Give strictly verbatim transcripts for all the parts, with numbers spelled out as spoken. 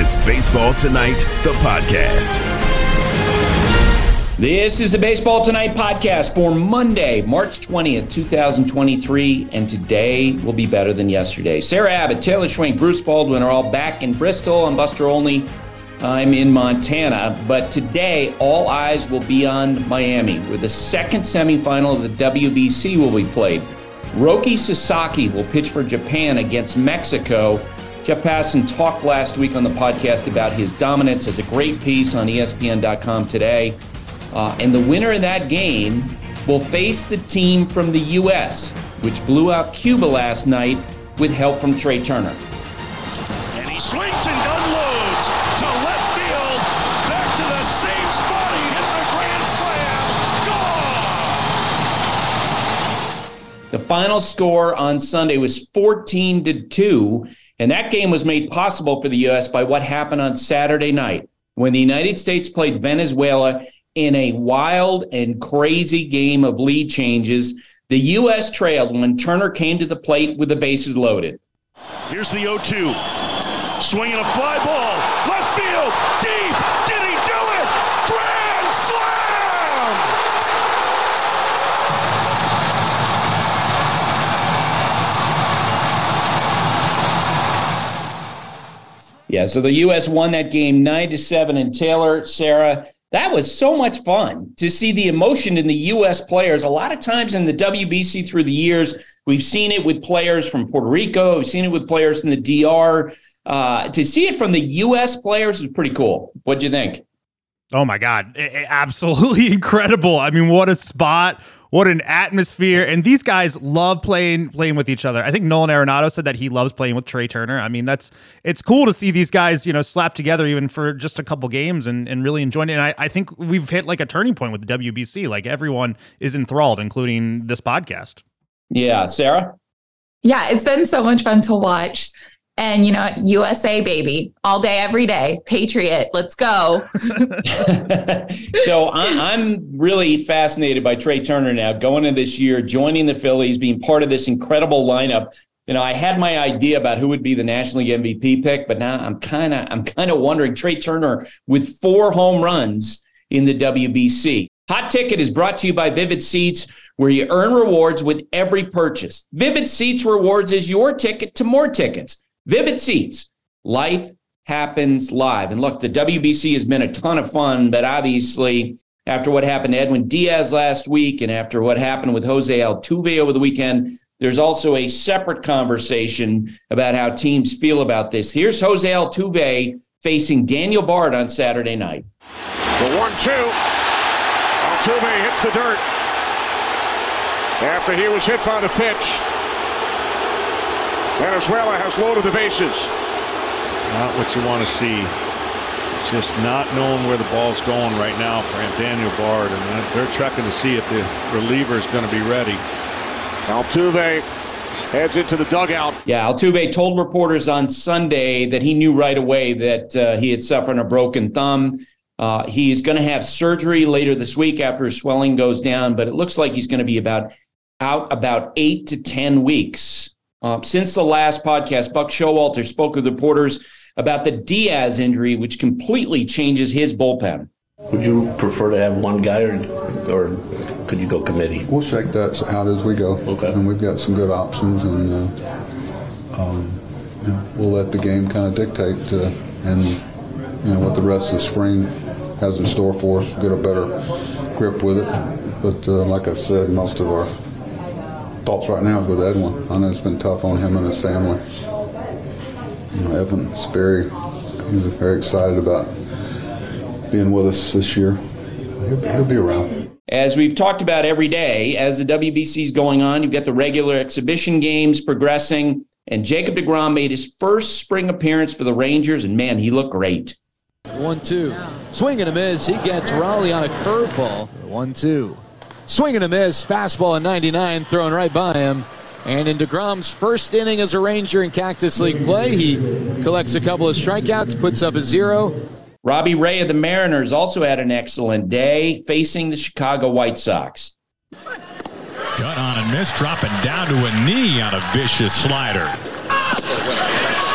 is Baseball Tonight, the podcast. This is the Baseball Tonight podcast for Monday, March twentieth, twenty twenty-three, and today will be better than yesterday. Sarah Abbott, Taylor Schwenk, Bruce Baldwin are all back in Bristol. I'm Buster Olney. I'm in Montana, but today all eyes will be on Miami, where the second semifinal of the W B C will be played. Roki Sasaki will pitch for Japan against Mexico. Jeff Passan talked last week on the podcast about his dominance, as a great piece on E S P N dot com today. Uh, and the winner of that game will face the team from the U S, which blew out Cuba last night with help from Trey Turner. And he swings and unloads to left field, back to the same spot. He hit the grand slam. Gone! The final score on Sunday was fourteen to two, and that game was made possible for the U S by what happened on Saturday night when the United States played Venezuela in a wild and crazy game of lead changes. The U S trailed when Turner came to the plate with the bases loaded. Here's the oh two. Swinging a fly ball. Left field. Deep. Did he do it? Grand slam! Yeah, so the U S won that game nine to seven. And Taylor, Sarah, that was so much fun to see the emotion in the U S players. A lot of times in the W B C through the years, we've seen it with players from Puerto Rico. We've seen it with players in the D R. Uh, to see it from the U S players is pretty cool. What'd you think? Oh, my God. It, it, absolutely incredible. I mean, what a spot. What an atmosphere. And these guys love playing playing with each other. I think Nolan Arenado said that he loves playing with Trey Turner. I mean, that's it's cool to see these guys, you know, slap together even for just a couple games and, and really enjoying it. And I, I think we've hit like a turning point with the W B C. Like everyone is enthralled, including this podcast. Yeah. Sarah? Yeah, it's been so much fun to watch. And, you know, U S A, baby, all day, every day. Patriot, let's go. So I'm really fascinated by Trey Turner now, going into this year, joining the Phillies, being part of this incredible lineup. You know, I had my idea about who would be the National League M V P pick, but now I'm kind of I'm kind of wondering, Trey Turner with four home runs in the W B C. Hot Ticket is brought to you by Vivid Seats, where you earn rewards with every purchase. Vivid Seats Rewards is your ticket to more tickets. Vivid Seats, life happens live. And look, the W B C has been a ton of fun, but obviously after what happened to Edwin Diaz last week and after what happened with Jose Altuve over the weekend, there's also a separate conversation about how teams feel about this. Here's Jose Altuve facing Daniel Bard on Saturday night. The one two. Altuve hits the dirt after he was hit by the pitch. Venezuela has loaded the bases. Not what you want to see. Just not knowing where the ball's going right now for Daniel Bard. And they're checking to see if the reliever is going to be ready. Altuve heads into the dugout. Yeah, Altuve told reporters on Sunday that he knew right away that uh, he had suffered a broken thumb. Uh, he's going to have surgery later this week after his swelling goes down, but it looks like he's going to be about out about eight to ten weeks. Um, since the last podcast, Buck Showalter spoke with reporters about the Diaz injury, which completely changes his bullpen. Would you prefer to have one guy, or, or could you go committee? We'll shake that out as we go. Okay. And we've got some good options, and uh, um, you know, we'll let the game kind of dictate uh, and you know what the rest of the spring has in store for us. Get a better grip with it. But uh, like I said, most of our thoughts right now is with Edwin. I know it's been tough on him and his family. You know, Edwin's very, he's very excited about being with us this year. He'll, he'll be around. As we've talked about every day, as the W B C is going on, you've got the regular exhibition games progressing, and Jacob deGrom made his first spring appearance for the Rangers, and man, he looked great. One two. Swing and a miss. He gets Raleigh on a curveball. One two. Swing and a miss. Fastball at ninety-nine, thrown right by him. And in deGrom's first inning as a Ranger in Cactus League play, he collects a couple of strikeouts, puts up a zero. Robbie Ray of the Mariners also had an excellent day facing the Chicago White Sox. Cut on and miss, dropping down to a knee on a vicious slider.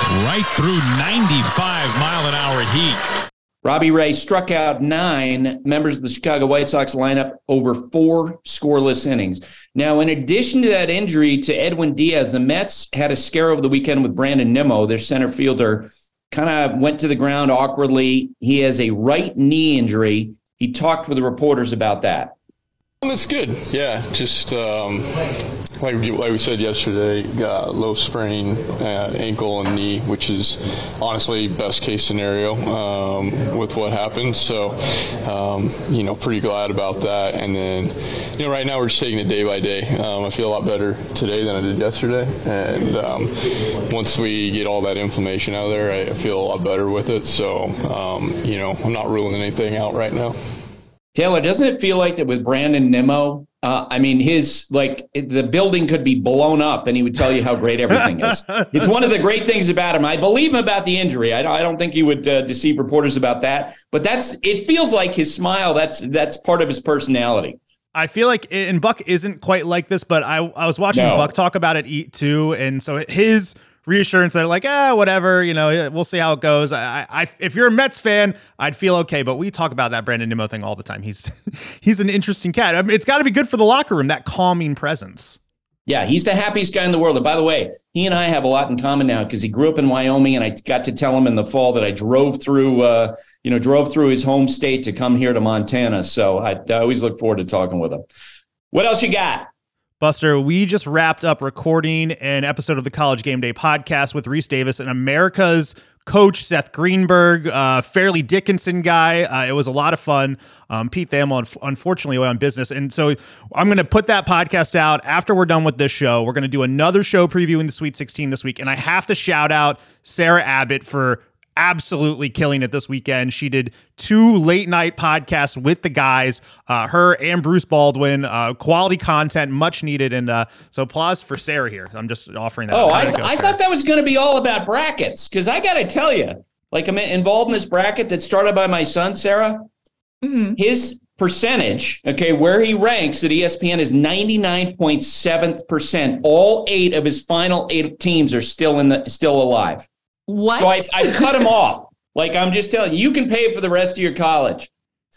right through ninety-five mile an hour heat. Robbie Ray struck out nine members of the Chicago White Sox lineup over four scoreless innings. Now, in addition to that injury to Edwin Diaz, the Mets had a scare over the weekend with Brandon Nimmo, their center fielder, kind of went to the ground awkwardly. He has a right knee injury. He talked with the reporters about that. That's good. Yeah, just um, like, like we said yesterday, got low sprain, uh, ankle and knee, which is honestly best case scenario um, with what happened. So, um, you know, pretty glad about that. And then, you know, right now we're just taking it day by day. Um, I feel a lot better today than I did yesterday. And um, once we get all that inflammation out of there, I feel a lot better with it. So, um, you know, I'm not ruling anything out right now. Taylor, doesn't it feel like that with Brandon Nimmo? Uh, I mean, his like the building could be blown up and he would tell you how great everything is. It's one of the great things about him. I believe him about the injury. I don't, I don't think he would uh, deceive reporters about that. But that's it feels like his smile. That's that's part of his personality. I feel like, and Buck isn't quite like this, but I I was watching no. Buck talk about it too, and so his reassurance that like, ah, whatever, you know, we'll see how it goes. I, I, if you're a Mets fan, I'd feel okay, but we talk about that Brandon Nimmo thing all the time. He's, he's an interesting cat. I mean, it's got to be good for the locker room, that calming presence. Yeah, he's the happiest guy in the world. And by the way, he and I have a lot in common now because he grew up in Wyoming, and I got to tell him in the fall that I drove through, uh, you know, drove through his home state to come here to Montana. So I, I always look forward to talking with him. What else you got? Buster, we just wrapped up recording an episode of the College Game Day podcast with Reese Davis and America's coach, Seth Greenberg, uh, Fairleigh Dickinson guy. Uh, it was a lot of fun. Um, Pete Thamel, unfortunately, away on business. And so I'm going to put that podcast out after we're done with this show. We're going to do another show previewing the Sweet sixteen this week. And I have to shout out Sarah Abbott for absolutely killing it this weekend. She did two late night podcasts with the guys, uh, her and Bruce Baldwin, uh, quality content, much needed. And uh, so applause for Sarah here. I'm just offering that. Oh, I, th- go, I thought that was going to be all about brackets. Cause I got to tell you, like I'm involved in this bracket that started by my son, Sarah, mm-hmm. his percentage, okay, where he ranks at E S P N is ninety-nine point seven percent. All eight of his final eight teams are still in the, still alive. What? So I, I cut him off. Like I'm just telling you, you can pay for the rest of your college.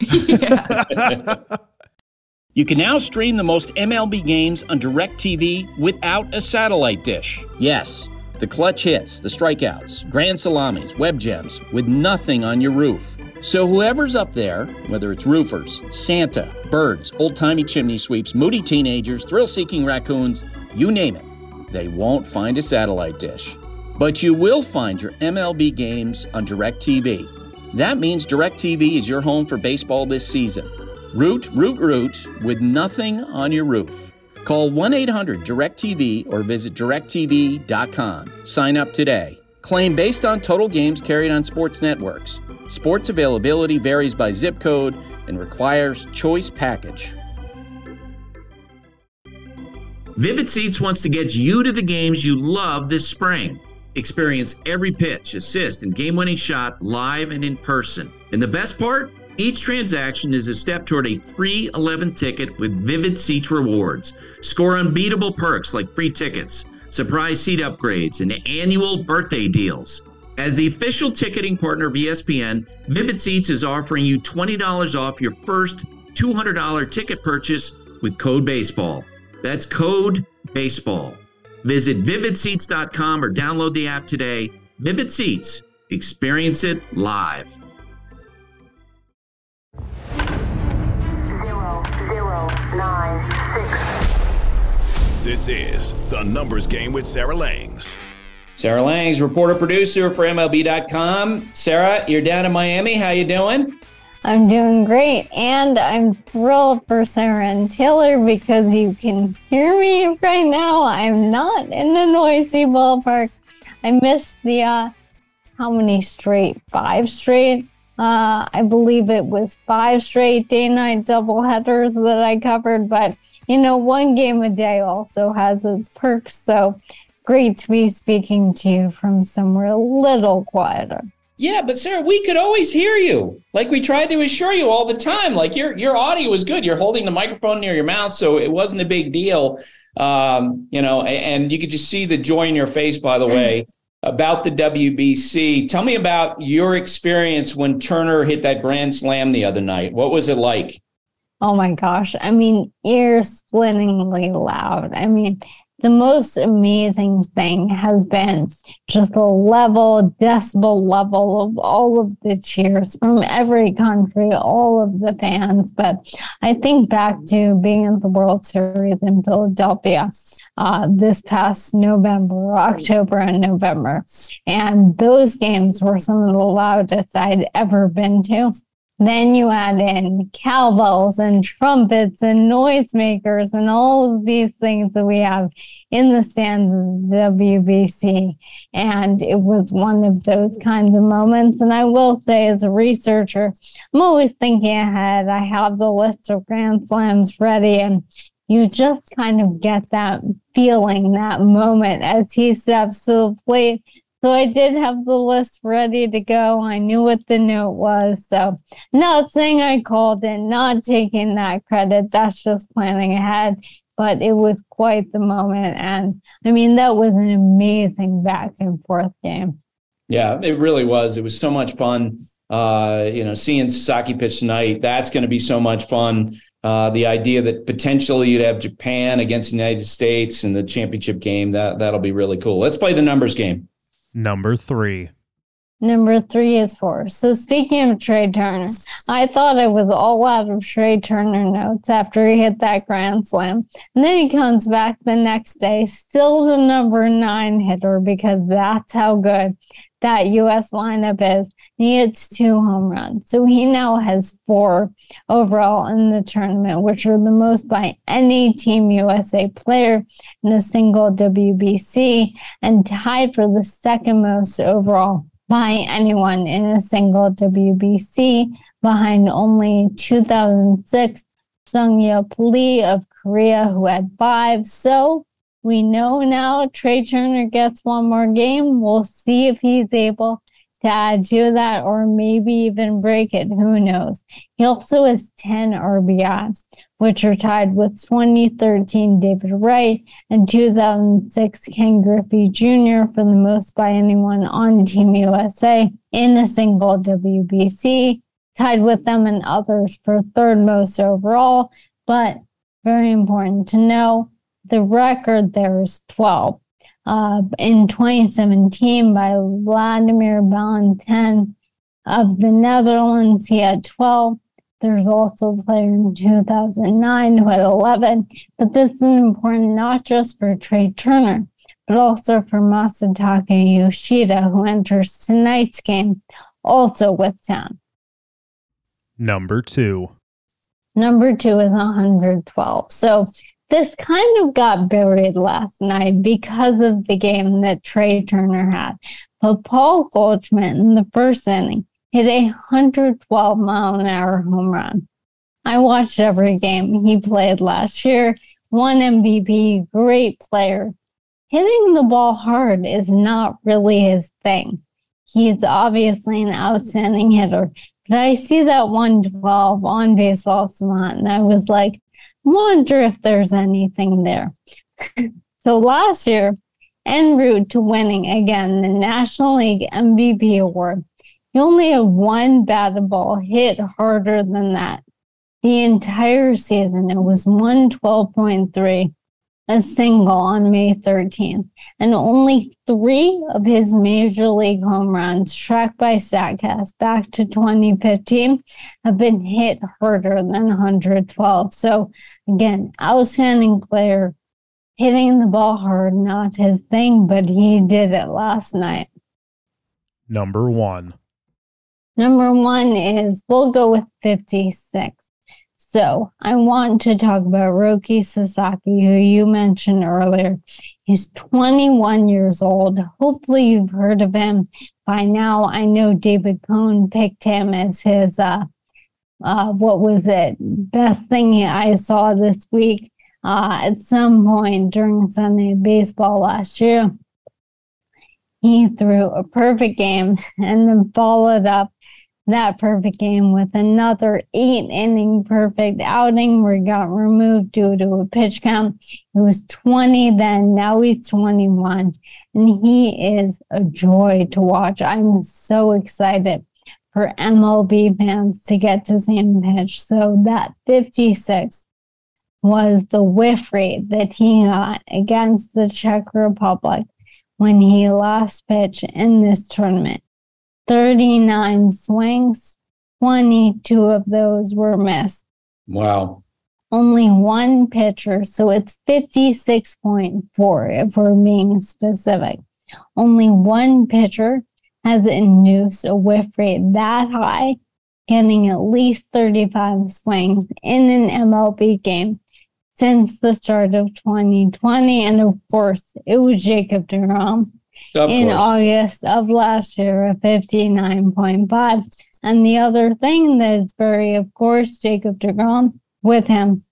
Yeah. You can now stream the most M L B games on DirecTV without a satellite dish. Yes, the clutch hits, the strikeouts, grand salamis, web gems, with nothing on your roof. So whoever's up there, whether it's roofers, Santa, birds, old-timey chimney sweeps, moody teenagers, thrill-seeking raccoons, you name it, they won't find a satellite dish. But you will find your M L B games on DirecTV. That means DirecTV is your home for baseball this season. Root, root, root with nothing on your roof. Call one eight hundred direct T V or visit direct T V dot com. Sign up today. Claim based on total games carried on sports networks. Sports availability varies by zip code and requires choice package. Vivid Seats wants to get you to the games you love this spring. Experience every pitch, assist, and game-winning shot live and in person. And the best part? Each transaction is a step toward a free eleventh ticket with Vivid Seats rewards. Score unbeatable perks like free tickets, surprise seat upgrades, and annual birthday deals. As the official ticketing partner of E S P N, Vivid Seats is offering you twenty dollars off your first two hundred dollars ticket purchase with code BASEBALL. That's code BASEBALL. Visit vivid seats dot com or download the app today. Vivid Seats. Experience it live. Zero, zero, nine, six. This is The Numbers Game with Sarah Langs. Sarah Langs, reporter producer for M L B dot com. Sarah, you're down in Miami. How you doing? I'm doing great, and I'm thrilled for Sarah and Taylor because you can hear me right now. I'm not in the noisy ballpark. I missed the, uh, how many straight? Five straight? Uh, I believe it was five straight day-night doubleheaders that I covered, but, you know, one game a day also has its perks, so great to be speaking to you from somewhere a little quieter. Yeah, but Sarah, we could always hear you. Like we tried to assure you all the time. Like your your audio was good. You're holding the microphone near your mouth, so it wasn't a big deal. Um, you know, and, and you could just see the joy in your face, by the way. about the W B C. Tell me about your experience when Turner hit that grand slam the other night. What was it like? Oh my gosh. I mean, ear-splittingly loud. I mean, the most amazing thing has been just the level, decibel level of all of the cheers from every country, all of the fans. But I think back to being in the World Series in Philadelphia uh, this past November, October and November. And those games were some of the loudest I'd ever been to. Then you add in cowbells and trumpets and noisemakers and all of these things that we have in the stands of the W B C. And it was one of those kinds of moments. And I will say, as a researcher, I'm always thinking ahead. I have the list of Grand Slams ready, and you just kind of get that feeling, that moment as he steps to the plate. So I did have the list ready to go. I knew what the note was. So not saying I called it, not taking that credit. That's just planning ahead. But it was quite the moment. And I mean, that was an amazing back and forth game. Yeah, it really was. It was so much fun. Uh, you know, seeing Sasaki pitch tonight, that's going to be so much fun. Uh, the idea that potentially you'd have Japan against the United States in the championship game, that, that'll be really cool. Let's play the numbers game. Number three. Number three is four. So speaking of Trey Turner, I thought I was all out of Trey Turner notes after he hit that grand slam. And then he comes back the next day, still the number nine hitter, because that's how good that U S lineup is. He hits two home runs. So he now has four overall in the tournament, which are the most by any Team U S A player in a single W B C, and tied for the second most overall by anyone in a single W B C, behind only two thousand six Sung-Yup Lee of Korea, who had five. So we know now Trey Turner gets one more game. We'll see if he's able to add to that or maybe even break it. Who knows? He also has ten R B Is, which are tied with twenty thirteen David Wright and two thousand six Ken Griffey Junior for the most by anyone on Team U S A in a single W B C, tied with them and others for third most overall. But very important to know, the record there is twelve. Uh, in twenty seventeen, by Vladimir Valentin of the Netherlands, he had twelve. There's also a player in two thousand nine who had eleven. But this is important not just for Trey Turner, but also for Masataka Yoshida, who enters tonight's game also with ten. Number two. Number two is one hundred twelve. So this kind of got buried last night because of the game that Trey Turner had. But Paul Goldschmidt in the first inning hit a one hundred twelve mile an hour home run. I watched every game he played last year, won M V P, great player. Hitting the ball hard is not really his thing. He's obviously an outstanding hitter. But I see that one twelve on Baseball Savant, and I was like, wonder if there's anything there. So last year, en route to winning again the National League M V P award, he only had one batted ball hit harder than that. The entire season, it was one twelve point three, a single on May thirteenth, and only three of his major league home runs, tracked by StatCast back to twenty fifteen, have been hit harder than one hundred twelve. So again, outstanding player, hitting the ball hard, not his thing, but he did it last night. Number one. Number one is, we'll go with fifty-six. So I want to talk about Roki Sasaki, who you mentioned earlier. He's twenty-one years old. Hopefully you've heard of him by now. I know David Cohn picked him as his, uh, uh, what was it, best thing I saw this week uh, at some point during Sunday Baseball last year. He threw a perfect game and then followed up that perfect game with another eight inning perfect outing where he got removed due to a pitch count. He was twenty then, now he's twenty-one, and he is a joy to watch. I'm so excited for M L B fans to get to see him pitch. So that fifty-six was the whiff rate that he got against the Czech Republic when he last pitched in this tournament. thirty-nine swings, twenty-two of those were missed. Wow. Only one pitcher, so it's fifty-six point four if we're being specific. Only one pitcher has induced a whiff rate that high, getting at least thirty-five swings in an M L B game since the start of twenty twenty. And of course, it was Jacob deGrom. Of in course. August of last year, a fifty-nine point five. And the other thing that's very, of course, Jacob deGrom with him,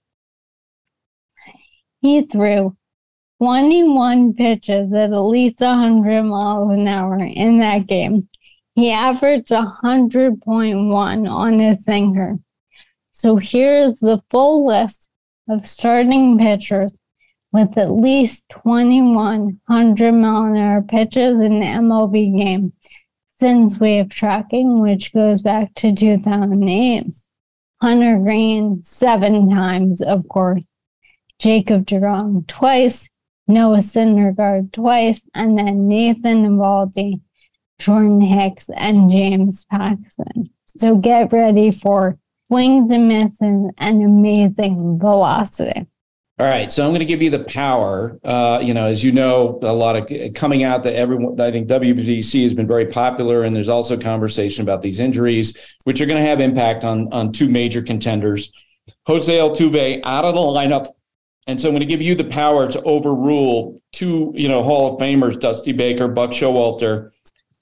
he threw twenty-one pitches at at least one hundred miles an hour in that game. He averaged one hundred point one on his sinker. So here's the full list of starting pitchers with at least twenty-one hundred mile an hour pitches in the M L B game since wave tracking, which goes back to two thousand eight. Hunter Green seven times, of course. Jacob deGrom twice. Noah Syndergaard twice. And then Nathan Eovaldi, Jordan Hicks, and James Paxton. So get ready for swings and misses and amazing velocity. All right, so I'm going to give you the power. Uh, you know, as you know, a lot of coming out that everyone, I think W B C has been very popular, and there's also conversation about these injuries, which are going to have impact on, on two major contenders. Jose Altuve out of the lineup, and so I'm going to give you the power to overrule two, you know, Hall of Famers, Dusty Baker, Buck Showalter.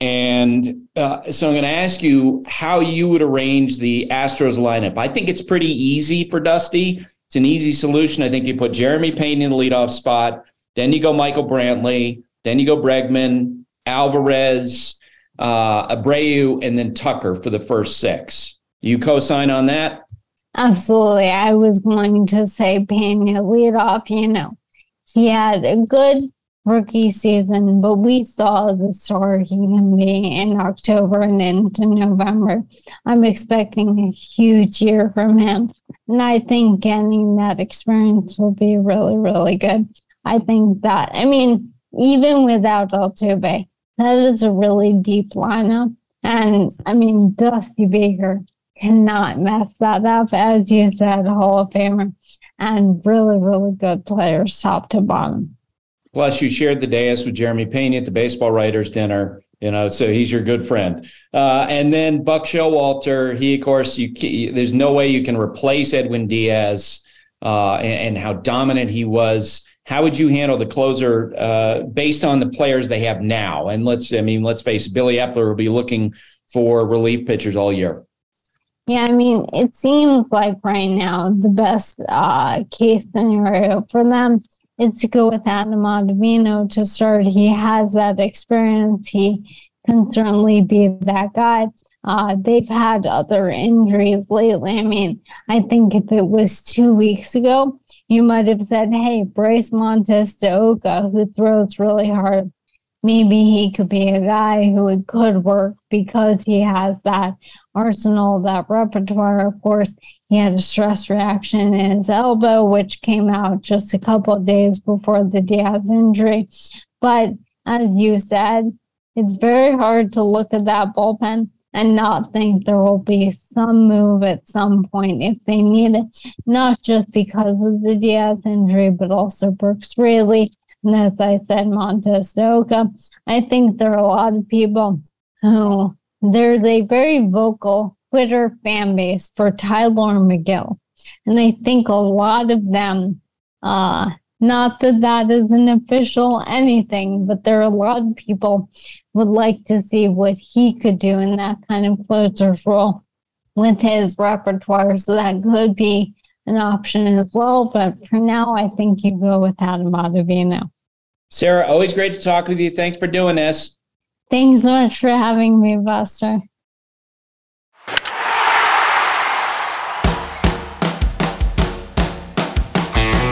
And uh, so I'm going to ask you how you would arrange the Astros lineup. I think it's pretty easy for Dusty. It's an easy solution. I think you put Jeremy Payne in the leadoff spot. Then you go Michael Brantley. Then you go Bregman, Alvarez, uh, Abreu, and then Tucker for the first six. You co-sign on that? Absolutely. I was going to say Payne at leadoff. You know, he had a good rookie season, but we saw the star he can be in October and into November. I'm expecting a huge year from him. And I think getting that experience will be really, really good. I think that, I mean, even without Altuve, that is a really deep lineup. And I mean, Dusty Baker cannot mess that up, as you said, Hall of Famer, and really, really good players top to bottom. Plus, you shared the dais with Jeremy Payne at the baseball writers' dinner, you know, so he's your good friend. Uh, and then Buck Showalter, he, of course, you there's no way you can replace Edwin Diaz uh, and, and how dominant he was. How would you handle the closer uh, based on the players they have now? And let's, I mean, let's face it, Billy Epler will be looking for relief pitchers all year. Yeah, I mean, it seems like right now the best uh, case scenario for them is to go with Adam Ottavino to start. He has that experience. He can certainly be that guy. Uh, they've had other injuries lately. I mean, I think if it was two weeks ago, you might have said, hey, Bryce Montes de Oca, who throws really hard, maybe he could be a guy who it could work because he has that arsenal, that repertoire. Of course, he had a stress reaction in his elbow, which came out just a couple of days before the Diaz injury. But as you said, it's very hard to look at that bullpen and not think there will be some move at some point if they need it, not just because of the Diaz injury, but also Brooks Raley. And as I said, Montes de Oca. I think there are a lot of people who, there's a very vocal Twitter fan base for Tyler McGill. And I think a lot of them, uh, not that that is an official anything, but there are a lot of people would like to see what he could do in that kind of closer's role with his repertoire. So that could be an option as well. But for now, I think you go with Adam Ottavino. Sarah, always great to talk with you. Thanks for doing this. Thanks so much for having me, Buster.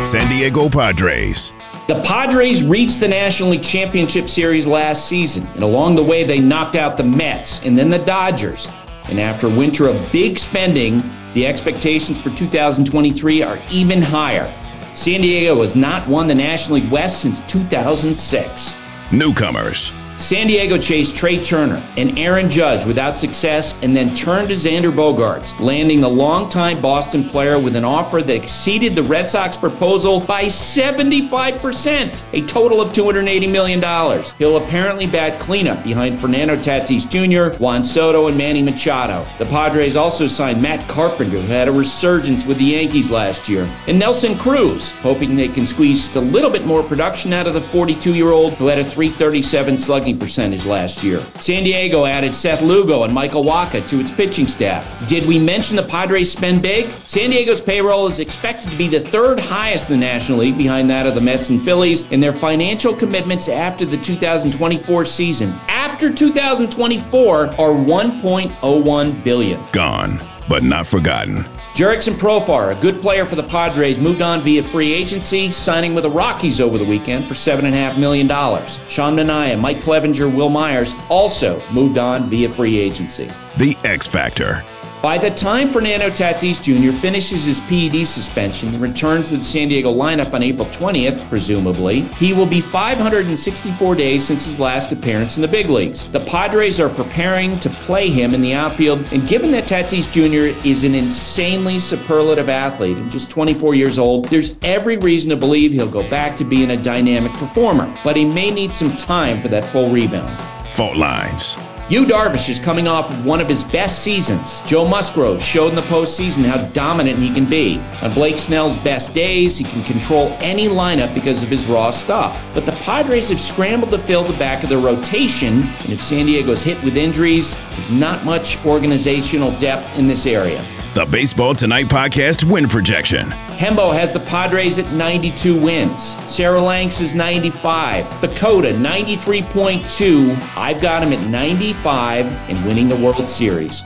San Diego Padres. The Padres reached the National League Championship Series last season, and along the way they knocked out the Mets and then the Dodgers. And after a winter of big spending, the expectations for two thousand twenty-three are even higher. San Diego has not won the National League West since two thousand six. Newcomers. San Diego chased Trey Turner and Aaron Judge without success and then turned to Xander Bogaerts, landing the longtime Boston player with an offer that exceeded the Red Sox proposal by seventy-five percent, a total of two hundred eighty million dollars. He'll apparently bat cleanup behind Fernando Tatis Junior, Juan Soto, and Manny Machado. The Padres also signed Matt Carpenter, who had a resurgence with the Yankees last year, and Nelson Cruz, hoping they can squeeze just a little bit more production out of the forty-two-year-old who had a three thirty-seven slugging percentage last year. San Diego added Seth Lugo and Michael Wacha to its pitching staff. Did we mention the Padres spend big? San Diego's payroll is expected to be the third highest in the National League, behind that of the Mets and Phillies, and their financial commitments after the two thousand twenty-four season, after two thousand twenty-four, are one point oh one billion dollars. Gone, but not forgotten. Jurickson Profar, a good player for the Padres, moved on via free agency, signing with the Rockies over the weekend for seven point five million dollars. Sean Manaea, Mike Clevenger, Will Myers also moved on via free agency. The X Factor. By the time Fernando Tatis Junior finishes his P E D suspension and returns to the San Diego lineup on April twentieth, presumably, he will be five hundred sixty-four days since his last appearance in the big leagues. The Padres are preparing to play him in the outfield, and given that Tatis Junior is an insanely superlative athlete and just twenty-four years old, there's every reason to believe he'll go back to being a dynamic performer, but he may need some time for that full rebound. Fault lines. Yu Darvish is coming off of one of his best seasons. Joe Musgrove showed in the postseason how dominant he can be. On Blake Snell's best days, he can control any lineup because of his raw stuff. But the Padres have scrambled to fill the back of their rotation, and if San Diego's hit with injuries, there's not much organizational depth in this area. The Baseball Tonight podcast win projection. Hembo has the Padres at ninety-two wins. Sarah Lanks is ninety-five. Bakota, ninety-three point two. I've got him at ninety-five and winning the World Series.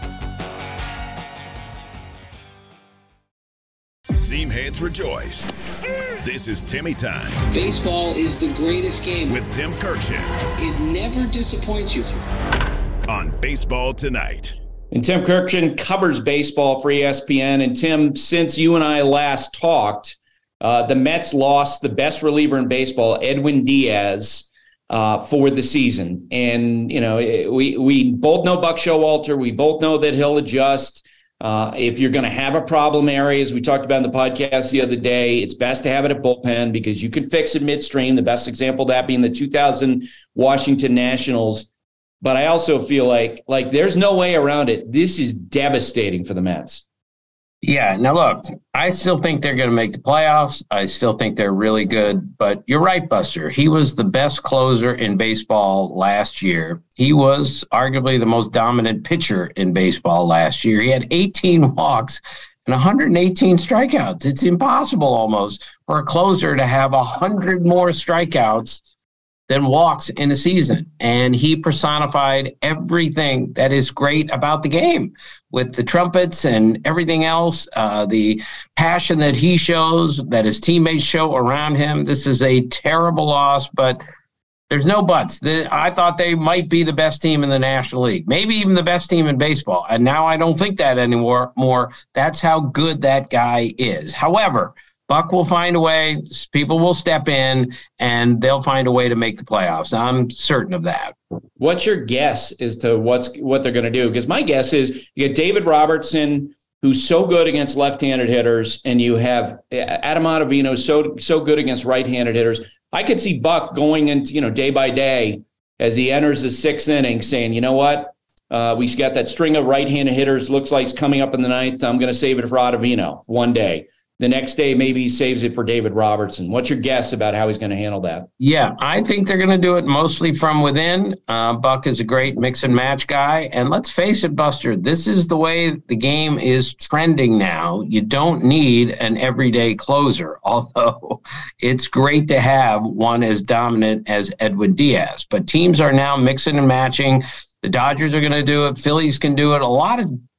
Seam heads rejoice. This is Timmy Time. Baseball is the greatest game. With Tim Kirkshin. It never disappoints you. On Baseball Tonight. And Tim Kirkshin covers baseball for E S P N. And Tim, since you and I last talked, uh, the Mets lost the best reliever in baseball, Edwin Diaz, uh, for the season. And, you know, we, we both know Buck Showalter. We both know that he'll adjust. Uh, if you're going to have a problem area, as we talked about in the podcast the other day, it's best to have it at bullpen because you can fix it midstream. The best example of that being the two thousand Washington Nationals. But I also feel like like there's no way around it. This is devastating for the Mets. Yeah. Now, look, I still think they're going to make the playoffs. I still think they're really good. But you're right, Buster. He was the best closer in baseball last year. He was arguably the most dominant pitcher in baseball last year. He had eighteen walks and one hundred eighteen strikeouts. It's impossible almost for a closer to have one hundred more strikeouts than walks in a season. And he personified everything that is great about the game with the trumpets and everything else, uh, the passion that he shows, that his teammates show around him. This is a terrible loss, but there's no buts. The, I thought they might be the best team in the National League, maybe even the best team in baseball. And now I don't think that anymore. More. That's how good that guy is. However, Buck will find a way, people will step in, and they'll find a way to make the playoffs. I'm certain of that. What's your guess as to what's what they're going to do? Because my guess is you get David Robertson, who's so good against left-handed hitters, and you have Adam Ottavino, so so good against right-handed hitters. I could see Buck going into, you know, day by day as he enters the sixth inning saying, you know what, uh, we got that string of right-handed hitters, looks like it's coming up in the ninth. I'm going to save it for Ottavino one day. The next day, maybe he saves it for David Robertson. What's your guess about how he's going to handle that? Yeah, I think they're going to do it mostly from within. Uh, Buck is a great mix and match guy. And let's face it, Buster, this is the way the game is trending now. You don't need an everyday closer, although it's great to have one as dominant as Edwin Diaz. But teams are now mixing and matching. The Dodgers are going to do it. Phillies can do it. A lot of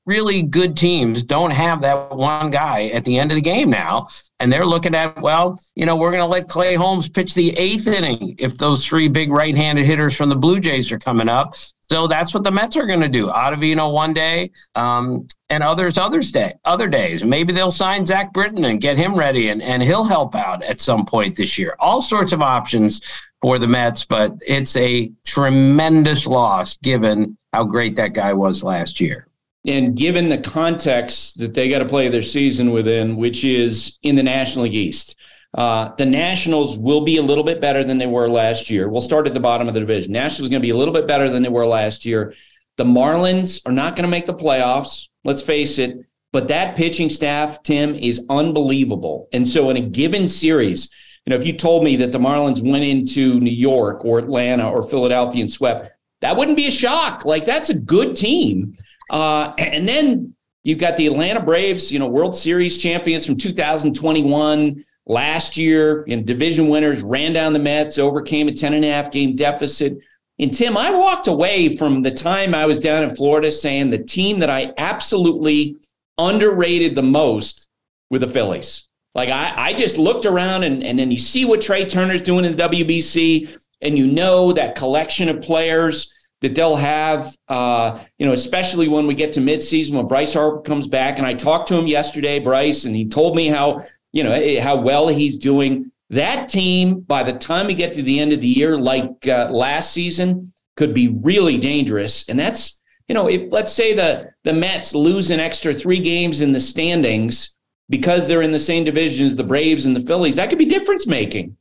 really good teams don't have that one guy at the end of the game now. And they're looking at, well, you know, we're going to let Clay Holmes pitch the eighth inning if those three big right-handed hitters from the Blue Jays are coming up. So that's what the Mets are going to do. Ottavino one day um, and others others day, other days. Maybe they'll sign Zach Britton and get him ready, and, and he'll help out at some point this year. All sorts of options for the Mets, but it's a tremendous loss given how great that guy was last year. And given the context that they got to play their season within, which is in the National League East, uh, the Nationals will be a little bit better than they were last year. We'll start at the bottom of the division. Nationals going to be a little bit better than they were last year. The Marlins are not going to make the playoffs, let's face it, but that pitching staff, Tim, is unbelievable. And so in a given series, you know, if you told me that the Marlins went into New York or Atlanta or Philadelphia and swept, that wouldn't be a shock. Like, that's a good team. Uh, and then you've got the Atlanta Braves, you know, World Series champions from two thousand twenty-one. Last year, you know, division winners, ran down the Mets, overcame a ten and a half game deficit. And Tim, I walked away from the time I was down in Florida saying the team that I absolutely underrated the most were the Phillies. Like, I, I just looked around, and, and then you see what Trey Turner's doing in the W B C, and you know that collection of players that they'll have, uh, you know, especially when we get to midseason, when Bryce Harper comes back. And I talked to him yesterday, Bryce, and he told me how, you know, how well he's doing. That team, by the time we get to the end of the year, like uh, last season, could be really dangerous. And that's, you know, if let's say the, the Mets lose an extra three games in the standings because they're in the same division as the Braves and the Phillies, that could be difference making.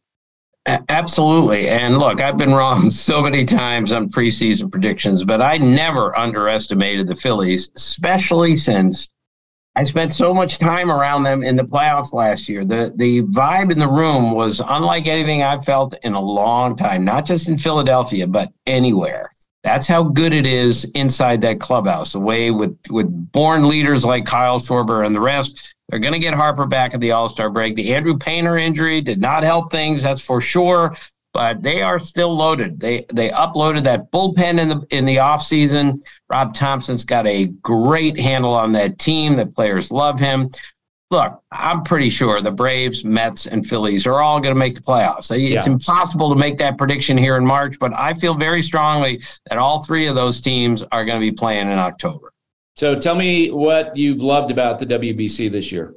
Absolutely. And look, I've been wrong so many times on preseason predictions, but I never underestimated the Phillies, especially since I spent so much time around them in the playoffs last year. The the vibe in the room was unlike anything I've felt in a long time, not just in Philadelphia, but anywhere. That's how good it is inside that clubhouse, away with, with born leaders like Kyle Schwarber and the rest. They're going to get Harper back at the All-Star break. The Andrew Painter injury did not help things, that's for sure, but they are still loaded. They they uploaded that bullpen in the in the offseason. Rob Thompson's got a great handle on that team. The players love him. Look, I'm pretty sure the Braves, Mets, and Phillies are all going to make the playoffs. It's yeah. impossible to make that prediction here in March, but I feel very strongly that all three of those teams are going to be playing in October. So tell me what you've loved about the W B C this year.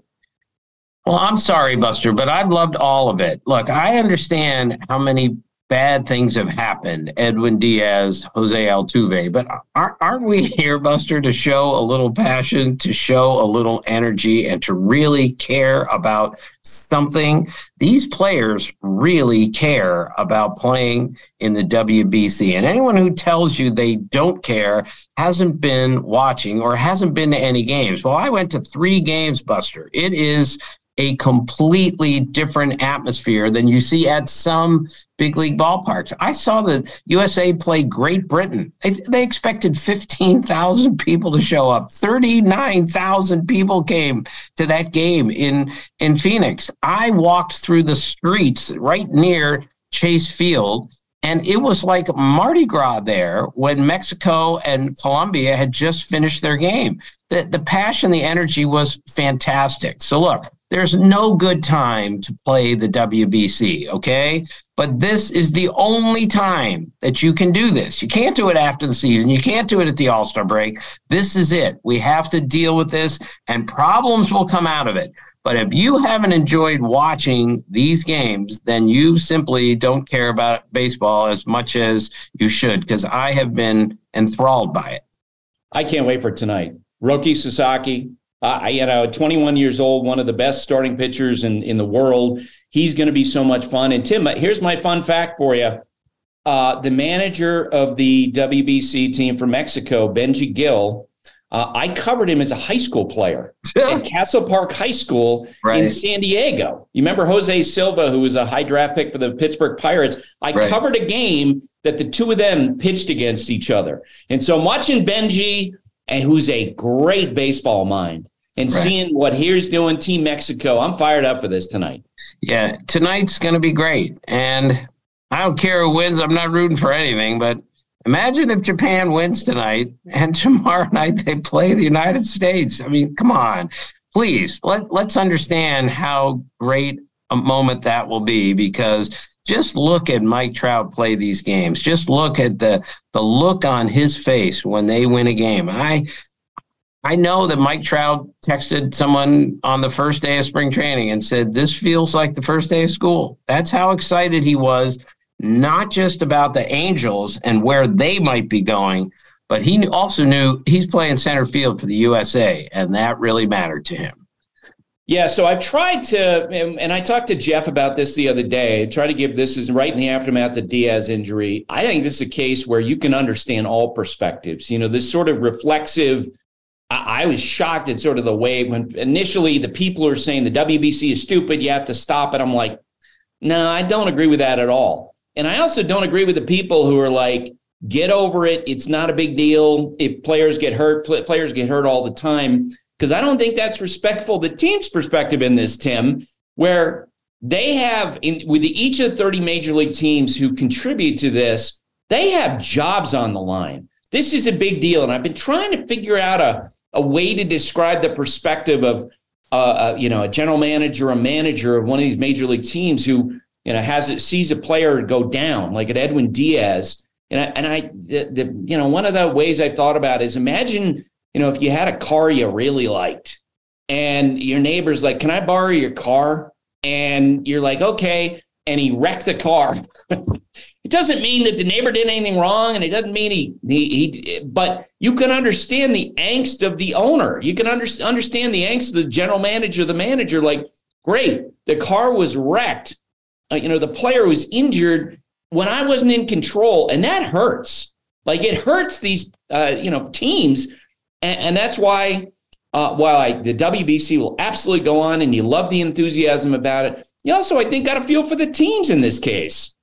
Well, I'm sorry, Buster, but I've loved all of it. Look, I understand how many bad things have happened. Edwin Diaz, Jose Altuve, but aren't we here, Buster, to show a little passion, to show a little energy, and to really care about something? These players really care about playing in the W B C. And anyone who tells you they don't care hasn't been watching or hasn't been to any games. Well, I went to three games, Buster. It is a completely different atmosphere than you see at some big league ballparks. I saw the U S A play Great Britain. They, they expected fifteen thousand people to show up. thirty-nine thousand people came to that game in, in Phoenix. I walked through the streets right near Chase Field, and it was like Mardi Gras there when Mexico and Colombia had just finished their game. The, the passion, the energy was fantastic. So look, there's no good time to play the W B C, okay? But this is the only time that you can do this. You can't do it after the season. You can't do it at the All-Star break. This is it. We have to deal with this, and problems will come out of it. But if you haven't enjoyed watching these games, then you simply don't care about baseball as much as you should, because I have been enthralled by it. I can't wait for tonight. Roki Sasaki, uh, you know, twenty-one years old, one of the best starting pitchers in, in the world. He's going to be so much fun. And Tim, here's my fun fact for you. Uh, the manager of the W B C team for Mexico, Benji Gil, uh, I covered him as a high school player at Castle Park High School right. in San Diego. You remember Jose Silva, who was a high draft pick for the Pittsburgh Pirates? I right. covered a game that the two of them pitched against each other. And so I'm watching Benji, and who's a great baseball mind, and right. seeing what he's doing, Team Mexico. I'm fired up for this tonight. Yeah, tonight's going to be great. And I don't care who wins. I'm not rooting for anything, but Imagine if Japan wins tonight and tomorrow night they play the United States. I mean, come on, please, let, let's understand how great a moment that will be, because just look at Mike Trout play these games. Just look at the, the look on his face when they win a game. I, I know that Mike Trout texted someone on the first day of spring training and said, this feels like the first day of school. That's how excited he was, not just about the Angels and where they might be going, but he also knew he's playing center field for the U S A, and that really mattered to him. Yeah, so I've tried to, and I talked to Jeff about this the other day, I try to give this is right in the aftermath of the Diaz injury. I think this is a case where you can understand all perspectives. You know, this sort of reflexive, I was shocked at sort of the wave when initially the people are saying the W B C is stupid, you have to stop it. I'm like, no, I don't agree with that at all. And I also don't agree with the people who are like, get over it. It's not a big deal. If players get hurt, players get hurt all the time. Because I don't think that's respectful to the team's perspective in this, Tim, where they have, in, with each of the thirty major league teams who contribute to this, they have jobs on the line. This is a big deal. And I've been trying to figure out a, a way to describe the perspective of, uh, uh, you know, a general manager, a manager of one of these major league teams who, you know, has it, sees a player go down, like at Edwin Diaz. And I, and I the, the, you know, one of the ways I've thought about is imagine, you know, if you had a car you really liked and your neighbor's like, can I borrow your car? And you're like, okay. And he wrecked the car. It doesn't mean that the neighbor did anything wrong. And it doesn't mean he, he, he but you can understand the angst of the owner. You can under, understand the angst of the general manager, the manager, like, great, the car was wrecked. Uh, you know, the player was injured when I wasn't in control. And that hurts. Like it hurts these, uh, you know, teams. And, and that's why, uh, while I, the W B C will absolutely go on and you love the enthusiasm about it, you also, I think, got to feel for the teams in this case.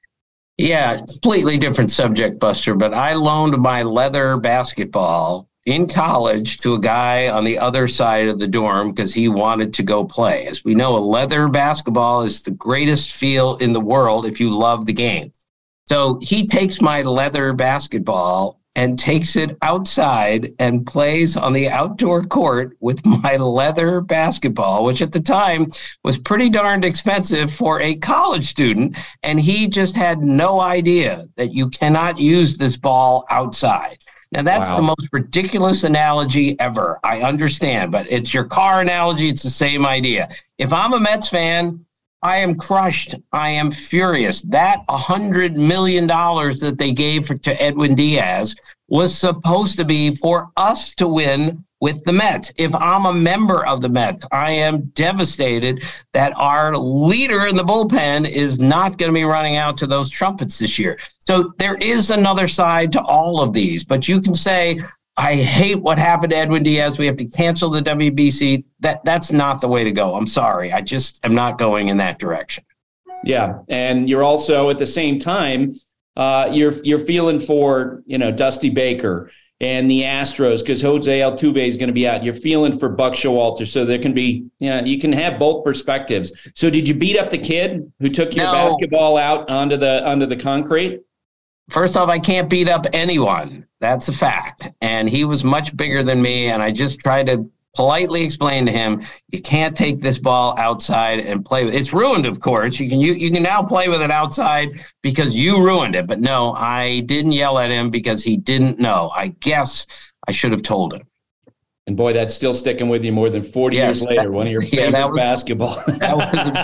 Yeah, completely different subject, Buster, but I loaned my leather basketball in college to a guy on the other side of the dorm because he wanted to go play. As we know, a leather basketball is the greatest feel in the world if you love the game. So he takes my leather basketball and takes it outside and plays on the outdoor court with my leather basketball, which at the time was pretty darned expensive for a college student. And he just had no idea that you cannot use this ball outside. Now, that's wow. the most ridiculous analogy ever. I understand, but it's your car analogy. It's the same idea. If I'm a Mets fan, I am crushed. I am furious. That one hundred million dollars that they gave for, to Edwin Diaz was supposed to be for us to win with the Mets. If I'm a member of the Mets, I am devastated that our leader in the bullpen is not going to be running out to those trumpets this year. So there is another side to all of these, but you can say, I hate what happened to Edwin Diaz. We have to cancel the W B C. That that's not the way to go. I'm sorry. I just am not going in that direction. Yeah. And you're also at the same time, uh, you're you're feeling for, you know, Dusty Baker and the Astros because Jose Altuve is going to be out. You're feeling for Buck Showalter. So there can be, you know, you can have both perspectives. So did you beat up the kid who took your no. basketball out onto the onto the concrete? First off, I can't beat up anyone. That's a fact. And he was much bigger than me. And I just tried to politely explain to him, you can't take this ball outside and play with it. It's ruined, of course. You can you, you can now play with it outside because you ruined it. But no, I didn't yell at him because he didn't know. I guess I should have told him. And boy, that's still sticking with you more than forty yes, years later. That, one of your favorite yeah, that was, basketball. That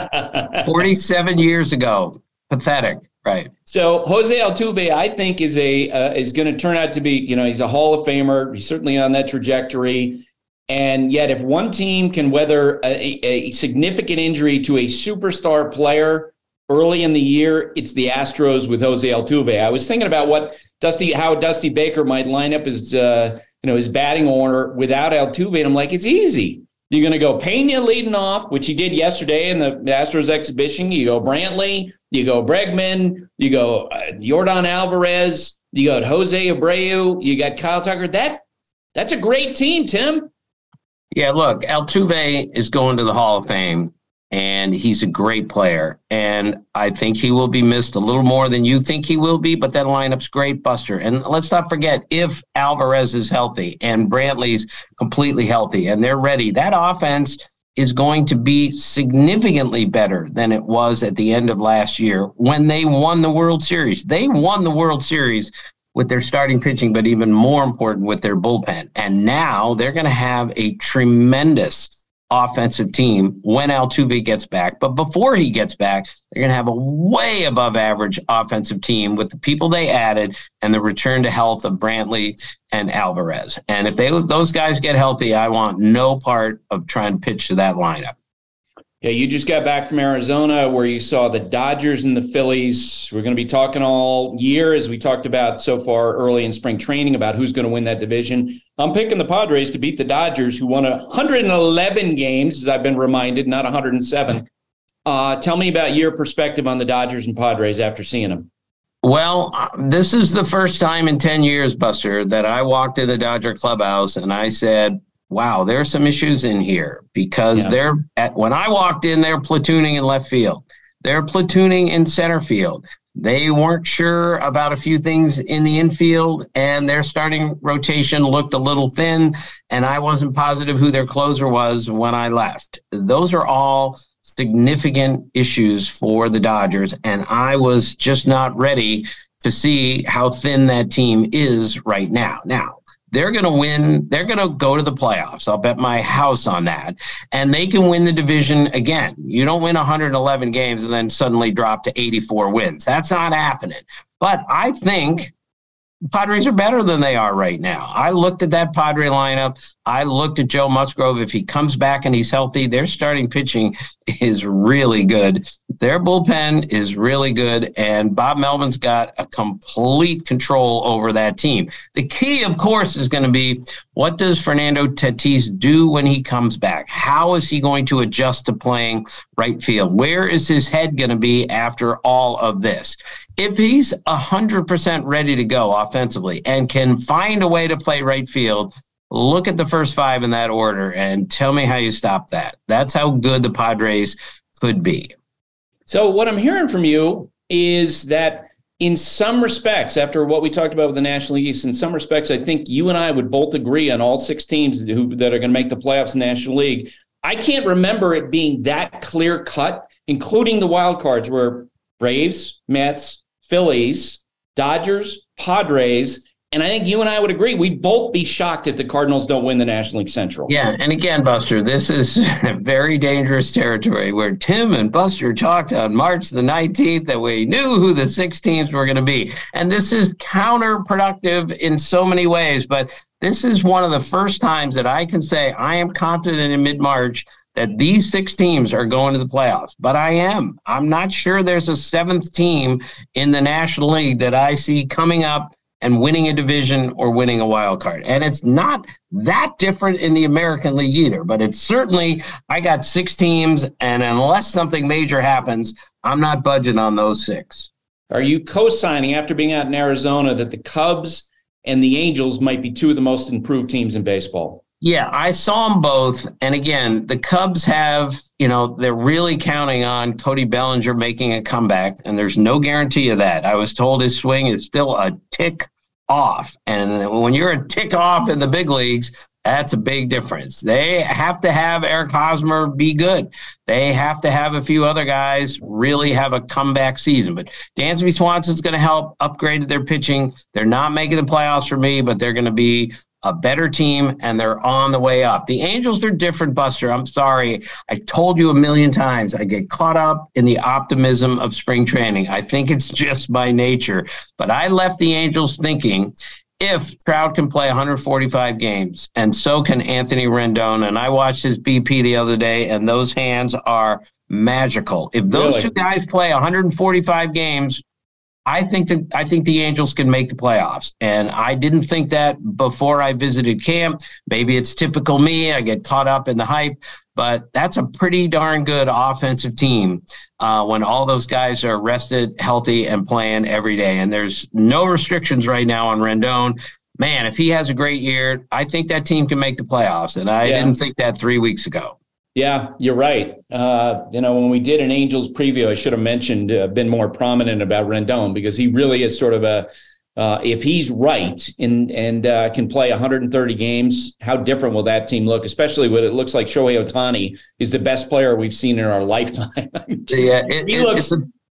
was forty-seven years ago. Pathetic. Right. So Jose Altuve, I think, is a uh, is going to turn out to be, you know, he's a Hall of Famer. He's certainly on that trajectory. And yet, if one team can weather a, a significant injury to a superstar player early in the year, it's the Astros with Jose Altuve. I was thinking about what Dusty, how Dusty Baker might line up his, uh, you know, his batting order without Altuve, and I'm like, it's easy. You're going to go Pena leading off, which he did yesterday in the Astros exhibition. You go Brantley, you go Bregman, you go uh, Yordan Alvarez, you got Jose Abreu, you got Kyle Tucker. That that's a great team, Tim. Yeah, look, Altuve is going to the Hall of Fame. and he's a great player. And I think he will be missed a little more than you think he will be, but that lineup's great, Buster. And let's not forget, if Alvarez is healthy and Brantley's completely healthy and they're ready, that offense is going to be significantly better than it was at the end of last year when they won the World Series. They won the World Series with their starting pitching, but even more important with their bullpen. And now they're going to have a tremendous offensive team when Altuve gets back. But before he gets back, they're going to have a way above average offensive team with the people they added and the return to health of Brantley and Alvarez. And if they those guys get healthy, I want no part of trying to pitch to that lineup. Yeah, you just got back from Arizona where you saw the Dodgers and the Phillies. We're going to be talking all year, as we talked about so far early in spring training, about who's going to win that division. I'm picking the Padres to beat the Dodgers, who won one hundred eleven games, as I've been reminded, not one hundred seven. Uh, tell me about your perspective on the Dodgers and Padres after seeing them. Well, this is the first time in ten years, Buster, that I walked in the Dodger clubhouse and I said, wow, there's some issues in here, because yeah. they're at, when I walked in, they're platooning in left field. They're platooning in center field. They weren't sure about a few things in the infield, and their starting rotation looked a little thin, and I wasn't positive who their closer was when I left. Those are all significant issues for the Dodgers, and I was just not ready to see how thin that team is right now. Now, they're going to win. They're going to go to the playoffs. I'll bet my house on that. And they can win the division again. You don't win one hundred eleven games and then suddenly drop to eighty-four wins. That's not happening. But I think Padres are better than they are right now. I looked at that Padre lineup. I looked at Joe Musgrove. If he comes back and he's healthy, their starting pitching is really good. Their bullpen is really good, and Bob Melvin's got a complete control over that team. The key, of course, is going to be, what does Fernando Tatis do when he comes back? How is he going to adjust to playing right field? Where is his head going to be after all of this? If he's one hundred percent ready to go offensively and can find a way to play right field, look at the first five in that order and tell me how you stop that. That's how good the Padres could be. So what I'm hearing from you is that in some respects, after what we talked about with the National League East, in some respects, I think you and I would both agree on all six teams who, that are going to make the playoffs in the National League. I can't remember it being that clear cut, including the wild cards where Braves, Mets, Phillies, Dodgers, Padres, and I think you and I would agree we'd both be shocked if the Cardinals don't win the National League Central. Yeah, and again, Buster, this is very dangerous territory where Tim and Buster talked on March the nineteenth that we knew who the six teams were going to be. And this is counterproductive in so many ways, but this is one of the first times that I can say I am confident in mid-March that these six teams are going to the playoffs. But I am. I'm not sure there's a seventh team in the National League that I see coming up and winning a division or winning a wild card. And it's not that different in the American League either, but it's certainly, I got six teams, and unless something major happens, I'm not budging on those six. Are you co-signing, after being out in Arizona, that the Cubs and the Angels might be two of the most improved teams in baseball? Yeah, I saw them both. And again, the Cubs have, you know, they're really counting on Cody Bellinger making a comeback, and there's no guarantee of that. I was told his swing is still a tick off. And when you're a tick off in the big leagues, that's a big difference. They have to have Eric Hosmer be good. They have to have a few other guys really have a comeback season. But Dansby Swanson's going to help upgrade their pitching. They're not making the playoffs for me, but they're going to be a better team, and they're on the way up. The Angels are different, Buster. I'm sorry. I've told you a million times. I get caught up in the optimism of spring training. I think it's just my nature. But I left the Angels thinking, if Trout can play one hundred forty-five games, and so can Anthony Rendon, and I watched his B P the other day, and those hands are magical. If those really? two guys play one hundred forty-five games, I think that I think the Angels can make the playoffs. And I didn't think that before I visited camp. Maybe it's typical me. I get caught up in the hype. But that's a pretty darn good offensive team uh, when all those guys are rested, healthy, and playing every day. And there's no restrictions right now on Rendon. Man, if he has a great year, I think that team can make the playoffs. And I yeah. didn't think that three weeks ago. Yeah, you're right. Uh, you know, when we did an Angels preview, I should have mentioned, uh, been more prominent about Rendon, because he really is sort of a, uh, if he's right and, and uh, can play one hundred thirty games, how different will that team look? Especially when it looks like Shohei Ohtani is the best player we've seen in our lifetime. Just, yeah, it, he it, looks. It's a,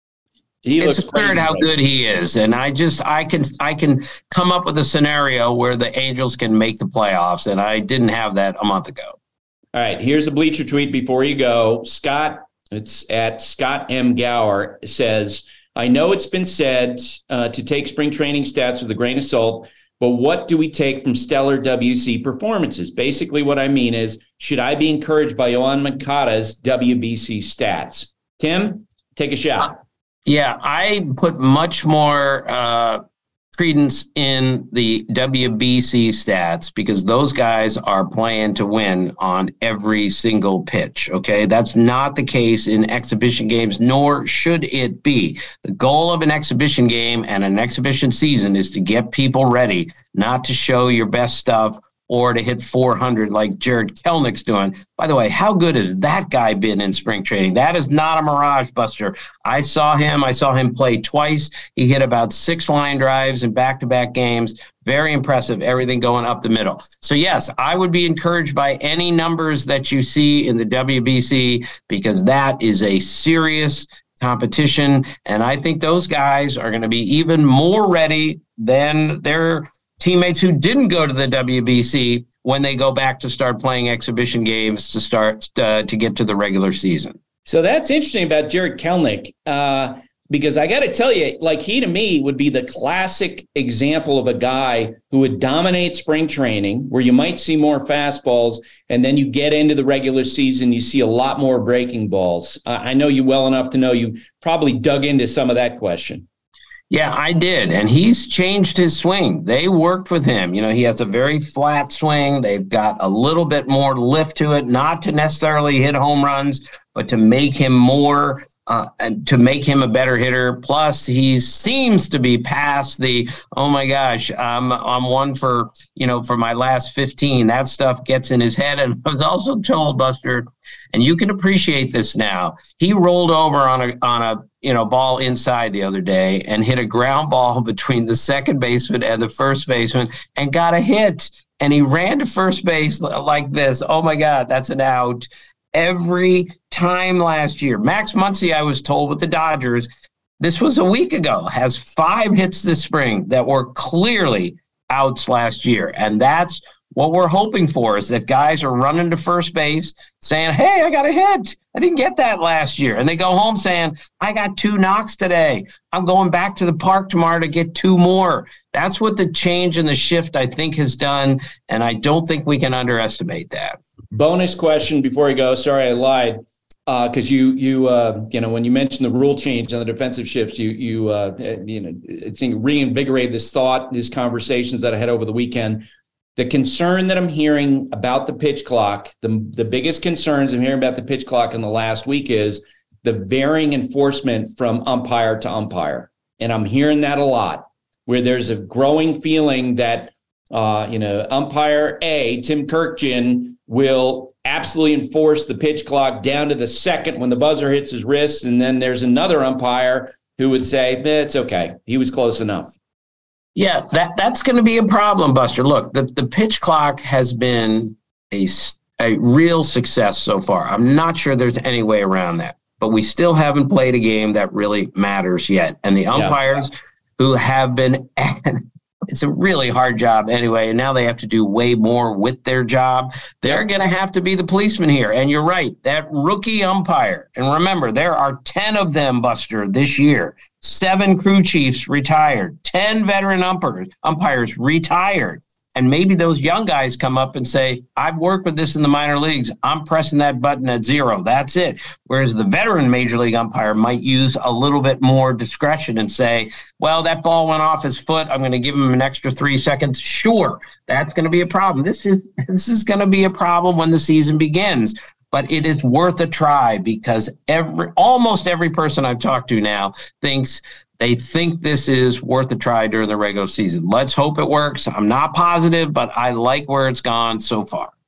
he it's looks absurd how right. good he is, and I just I can I can come up with a scenario where the Angels can make the playoffs, and I didn't have that a month ago. All right, here's a Bleacher tweet before you go. Scott, it's at Scott M. Gower, says, I know it's been said uh, to take spring training stats with a grain of salt, but what do we take from stellar W C performances? Basically, what I mean is, should I be encouraged by Yoan Moncada's W B C stats? Tim, take a shot. Uh, yeah, I put much more uh, credence in the W B C stats because those guys are playing to win on every single pitch. Okay. That's not the case in exhibition games, nor should it be. The goal of an exhibition game and an exhibition season is to get people ready, not to show your best stuff or to hit four hundred like Jared Kelnick's doing. By the way, how good has that guy been in spring training? That is not a mirage, Buster. I saw him. I saw him play twice. He hit about six line drives in back-to-back games. Very impressive, everything going up the middle. So, yes, I would be encouraged by any numbers that you see in the W B C because that is a serious competition, and I think those guys are going to be even more ready than their teammates who didn't go to the W B C when they go back to start playing exhibition games to start uh, to get to the regular season. So that's interesting about Jared Kelnick, uh, because I got to tell you, like he to me would be the classic example of a guy who would dominate spring training, where you might see more fastballs, and then you get into the regular season, you see a lot more breaking balls. Uh, I know you well enough to know you probably dug into some of that question. Yeah, I did. And he's changed his swing. They worked with him. You know, he has a very flat swing. They've got a little bit more lift to it, not to necessarily hit home runs, but to make him more uh, and to make him a better hitter. Plus, he seems to be past the, oh my gosh, I'm, I'm one for, you know, for my last fifteen. That stuff gets in his head. And I was also told, Buster, and you can appreciate this now, he rolled over on a on a you know ball inside the other day and hit a ground ball between the second baseman and the first baseman and got a hit. And he ran to first base like this. Oh my God, that's an out every time last year. Max Muncy, I was told with the Dodgers, this was a week ago, has five hits this spring that were clearly outs last year. And that's what we're hoping for, is that guys are running to first base saying, hey, I got a hit. I didn't get that last year. And they go home saying, I got two knocks today. I'm going back to the park tomorrow to get two more. That's what the change and the shift, I think, has done. And I don't think we can underestimate that. Bonus question before I go. Sorry, I lied. Because uh, you, you, uh, you know, when you mentioned the rule change on the defensive shifts, you, you, uh, you know, I think reinvigorated this thought, these conversations that I had over the weekend. The concern that I'm hearing about the pitch clock, the, the biggest concerns I'm hearing about the pitch clock in the last week is the varying enforcement from umpire to umpire. And I'm hearing that a lot, where there's a growing feeling that, uh, you know, umpire A, Tim Kirkjian, will absolutely enforce the pitch clock down to the second when the buzzer hits his wrist. And then there's another umpire who would say, eh, it's okay. He was close enough. Yeah, that, that's going to be a problem, Buster. Look, the, the pitch clock has been a, a real success so far. I'm not sure there's any way around that, but we still haven't played a game that really matters yet. And the umpires yeah. who have been, it's a really hard job anyway, and now they have to do way more with their job. They're going to have to be the policeman here. And you're right, that rookie umpire, and remember, there are ten of them, Buster, this year. Seven crew chiefs retired, ten veteran umpires, umpires retired. And maybe those young guys come up and say, I've worked with this in the minor leagues. I'm pressing that button at zero. That's it. Whereas the veteran major league umpire might use a little bit more discretion and say, well, that ball went off his foot. I'm going to give him an extra three seconds. Sure, that's going to be a problem. This is this is going to be a problem when the season begins. But it is worth a try because every almost every person I've talked to now thinks they think this is worth a try during the regular season. Let's hope it works. I'm not positive, but I like where it's gone so far.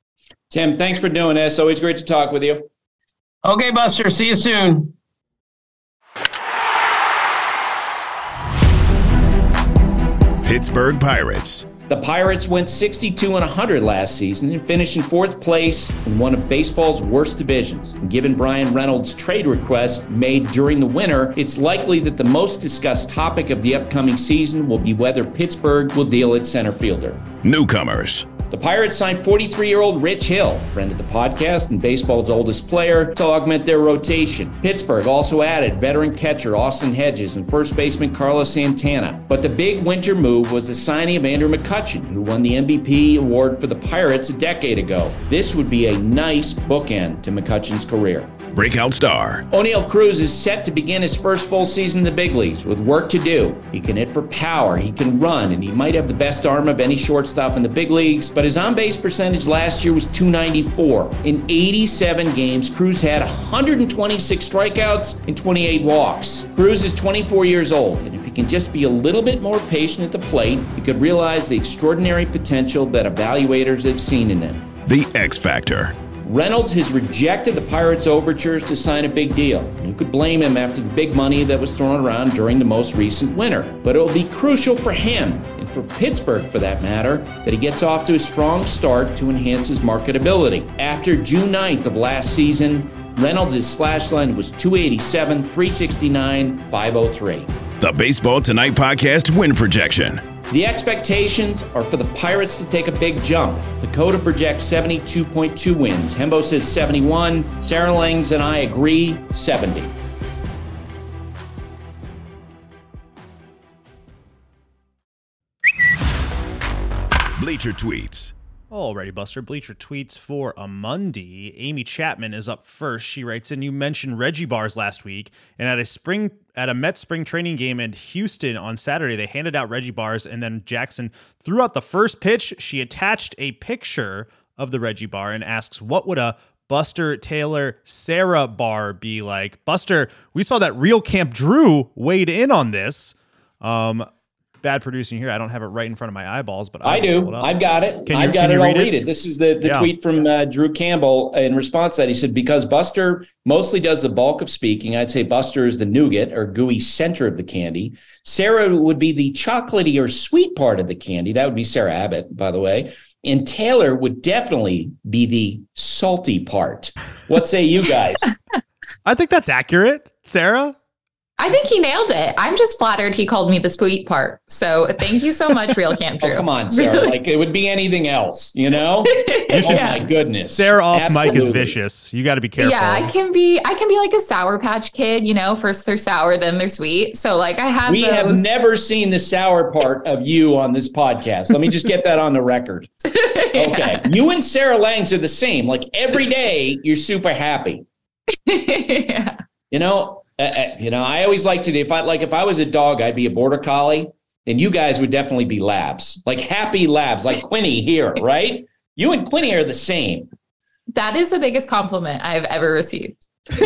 Tim, thanks for doing this. Always great to talk with you. Okay, Buster. See you soon. Pittsburgh Pirates. The Pirates went sixty-two and one hundred last season and finished in fourth place in one of baseball's worst divisions. And given Brian Reynolds' trade request made during the winter, it's likely that the most discussed topic of the upcoming season will be whether Pittsburgh will deal its center fielder. Newcomers. The Pirates signed forty-three-year-old Rich Hill, friend of the podcast and baseball's oldest player, to augment their rotation. Pittsburgh also added veteran catcher Austin Hedges and first baseman Carlos Santana. But the big winter move was the signing of Andrew McCutchen, who won the M V P award for the Pirates a decade ago. This would be a nice bookend to McCutchen's career. Breakout star. Oneil Cruz is set to begin his first full season in the big leagues with work to do. He can hit for power, he can run, and he might have the best arm of any shortstop in the big leagues, but his on-base percentage last year was two ninety-four. In eighty-seven games, Cruz had one hundred twenty-six strikeouts and twenty-eight walks. Cruz is twenty-four years old, and if he can just be a little bit more patient at the plate, he could realize the extraordinary potential that evaluators have seen in him. The X Factor. Reynolds has rejected the Pirates' overtures to sign a big deal. You could blame him after the big money that was thrown around during the most recent winter. But it will be crucial for him, and for Pittsburgh for that matter, that he gets off to a strong start to enhance his marketability. After June ninth of last season, Reynolds' slash line was two eighty-seven, three sixty-nine, five oh three. The Baseball Tonight podcast win projection. The expectations are for the Pirates to take a big jump. Dakota projects seventy-two point two wins. Hembo says seventy-one. Sarah Langs and I agree, seventy. Bleacher Tweets. Alrighty, Buster. Bleacher Tweets for a Monday. Amy Chapman is up first. She writes in, you mentioned Reggie bars last week, and at a spring at a Mets spring training game in Houston on Saturday, they handed out Reggie bars, and then Jackson threw out the first pitch. She attached a picture of the Reggie bar and asks, what would a Buster Taylor Sarah bar be like? Buster, we saw that Real Camp Drew weighed in on this. Um, Bad producing here. I don't have it right in front of my eyeballs, but I, I do. I've got it. Can you, I've got can it. you I'll read read it? it. This is the, the Yeah. tweet from uh, Drew Campbell in response to that. He said, because Buster mostly does the bulk of speaking, I'd say Buster is the nougat or gooey center of the candy. Sarah would be the chocolatey or sweet part of the candy. That would be Sarah Abbott, by the way. And Taylor would definitely be the salty part. What say you guys? I think that's accurate, Sarah. I think he nailed it. I'm just flattered he called me the sweet part. So thank you so much, Real Camp Drew. Oh, come on, Sarah. Really? Like, it would be anything else, you know? You should- Oh, my goodness. Sarah off mic is Absolutely. vicious. You got to be careful. Yeah, I can be I can be like a Sour Patch Kid, you know, first they're sour, then they're sweet. So like I have We those. have never seen the sour part of you on this podcast. Let me just get that on the record. Okay. You and Sarah Langs are the same. Like every day, you're super happy. Yeah. You know, uh, uh, you know, I always like to do, if I like, if I was a dog, I'd be a border collie, and you guys would definitely be labs, like happy labs, like Quinny here, right? You and Quinny are the same. That is the biggest compliment I've ever received.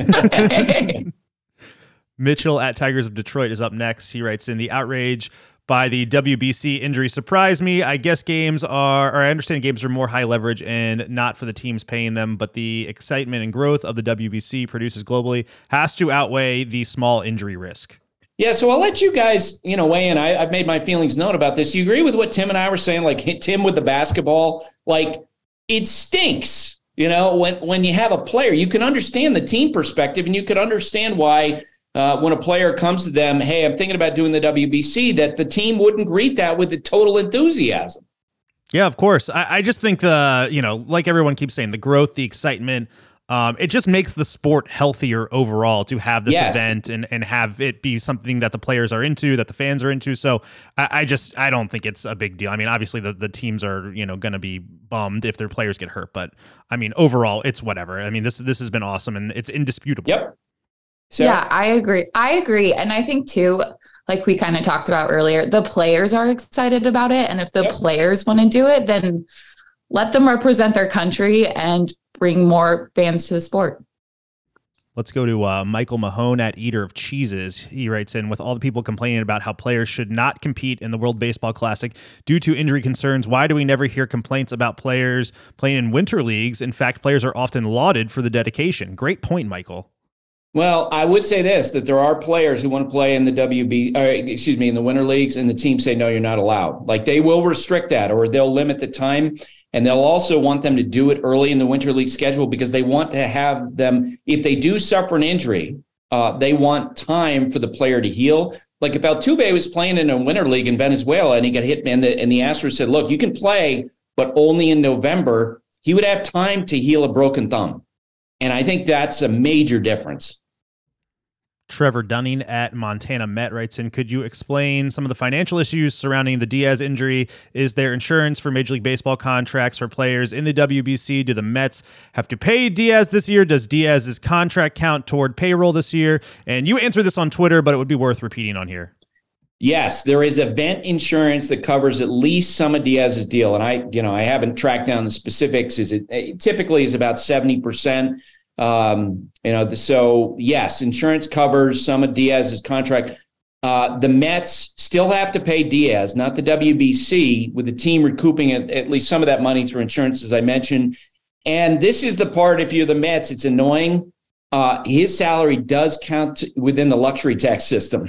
Mitchell at Tigers of Detroit is up next. He writes in, the outrage by the W B C injury surprised me. I guess games are, or I understand games are more high leverage and not for the teams paying them, but the excitement and growth of the W B C produces globally has to outweigh the small injury risk. Yeah, so I'll let you guys, you know, weigh in. I, I've made my feelings known about this. You agree with what Tim and I were saying? Like Tim with the basketball, like it stinks. You know, when when you have a player, you can understand the team perspective, and you can understand why uh, when a player comes to them, hey, I'm thinking about doing the W B C, that the team wouldn't greet that with the total enthusiasm. Yeah, of course. I, I just think the, you know, like everyone keeps saying, the growth, the excitement, um, it just makes the sport healthier overall to have this Yes. event and, and have it be something that the players are into, that the fans are into. So I, I just, I don't think it's a big deal. I mean, obviously the, the teams are, you know, going to be bummed if their players get hurt, but I mean, overall it's whatever. I mean, this, this has been awesome and it's indisputable. Yep. Yeah, I agree. I agree. And I think too, like we kind of talked about earlier, the players are excited about it. And if the Yep. players want to do it, then let them represent their country and bring more fans to the sport. Let's go to uh, Michael Mahone at Eater of Cheeses. He writes in, with all the people complaining about how players should not compete in the World Baseball Classic due to injury concerns, why do we never hear complaints about players playing in winter leagues? In fact, players are often lauded for the dedication. Great point, Michael. Well, I would say this, that there are players who want to play in the W B, or, excuse me, in the winter leagues, and the teams say, no, you're not allowed. Like, they will restrict that, or they'll limit the time. And they'll also want them to do it early in the winter league schedule because they want to have them, if they do suffer an injury, uh, they want time for the player to heal. Like if Altuve was playing in a winter league in Venezuela and he got hit, and the, and the Astros said, look, you can play, but only in November, he would have time to heal a broken thumb. And I think that's a major difference. Trevor Dunning at Montana Met writes in, could you explain some of the financial issues surrounding the Diaz injury? Is there insurance for Major League Baseball contracts for players in the W B C? Do the Mets have to pay Diaz this year? Does Diaz's contract count toward payroll this year? And you answer this on Twitter, but it would be worth repeating on here. Yes, there is event insurance that covers at least some of Diaz's deal. And I, you know, I haven't tracked down the specifics. Is it, it typically is about seventy percent. Um, you know, the, so yes, insurance covers some of Diaz's contract. Uh, the Mets still have to pay Diaz, not the W B C, with the team recouping at, at least some of that money through insurance, as I mentioned. And this is the part, if you're the Mets, it's annoying. Uh, his salary does count within the luxury tax system.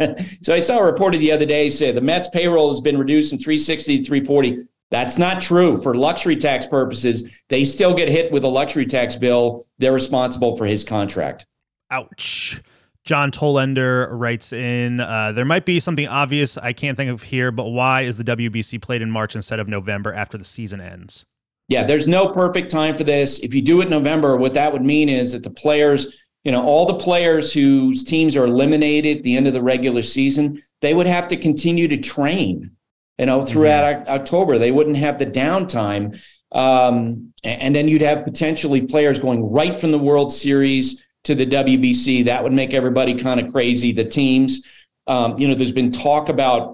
So I saw a report the other day say the Mets payroll has been reduced from three sixty to three forty. That's not true. For luxury tax purposes, they still get hit with a luxury tax bill. They're responsible for his contract. Ouch. John Tollender writes in, uh, there might be something obvious I can't think of here, but why is the W B C played in March instead of November after the season ends? Yeah, there's no perfect time for this. If you do it in November, what that would mean is that the players, you know, all the players whose teams are eliminated at the end of the regular season, they would have to continue to train. You know, throughout mm-hmm. October, they wouldn't have the downtime. Um, and then you'd have potentially players going right from the World Series to the W B C. That would make everybody kind of crazy. The teams, um, you know, there's been talk about